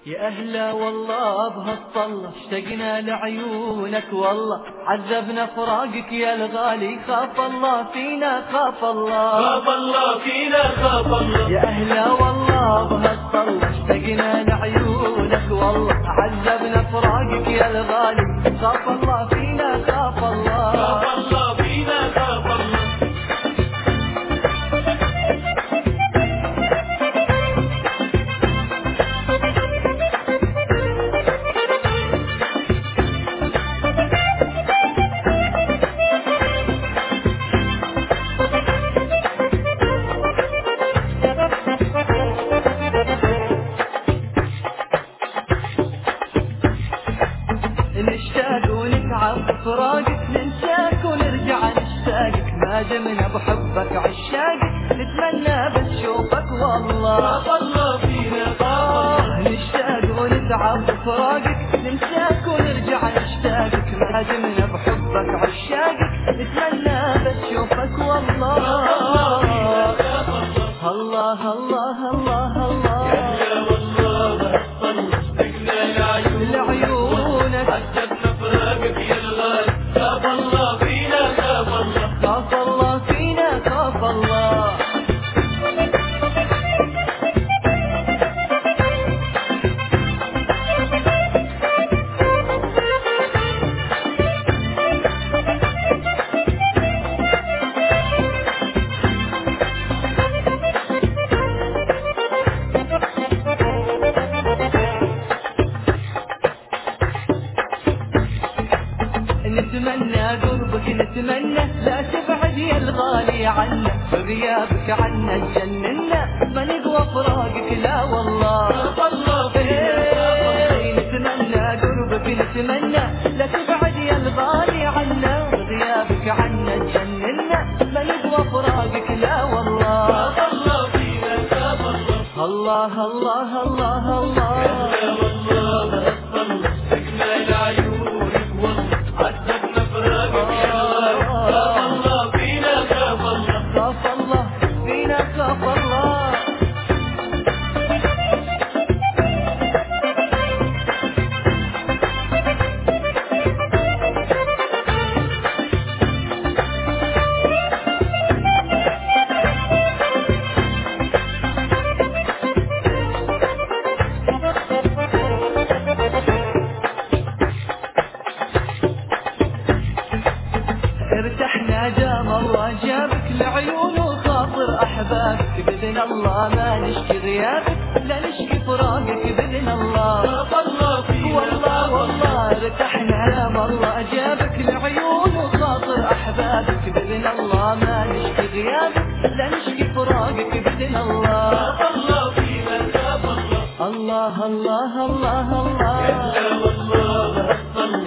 يا أهلا والله بهالطلة اشتقنا لعيونك والله عذبنا فراقك يا الغالي خاف الله فينا خاف الله خاف الله فينا خاف الله. يا أهلا والله بهالطلة اشتقنا لعيونك والله عذبنا فراقك يا الغالي خاف الله فينا خاف الله خاف الله فينا خاف الله. نشتاق ونتعب بفراقك ننساك ونرجع نشتاقك ما دمنا بحبك عشاقك نتمنى بس شوفك والله خاف الله فينا خاف الله. نشتاق ونتعب بفراقك ننساك ونرجع نشتاقك ما دمنا بحبك عشاقك نتمنى بس شوفك والله الله الله الله الله. يا أهلا والله بهالطلة اشتقنا لعيونك عذبنا فراقك يا الغالي خاف الله فينا خاف الله. خاف الله فينا خاف الله. نتمنى قربك نتمنى لا تبعد يا الغالي عنا بغيابك عنا تجننا ما نقوى فراقك لا والله خاف الله فينا. نتمنى قربك نتمنى لا تبعد يا الغالي عنا بغيابك عنا تجننا ما نقوى فراقك لا والله خاف الله فينا خاف الله. الله الله الله يا الله. أهلا والله بهالطلة اشتقنا لعيونك والله عذبنا فراقك يا الغالي خاف الله فينا خاف الله. خاف الله فينا خاف الله. ارتحنا دام الله جابك لعيون وخاطر احبابك باذن الله ما نشكي غيابك لا نشكي فراقك باذن الله خاف الله فينا والله والله ارتحنا دام الله جابك لعيون وخاطر احبابك باذن الله ما نشكي غيابك لا نشكي فراقك باذن الله خاف الله فينا خاف الله. الله الله الله الله. يا أهلا والله بهالطلة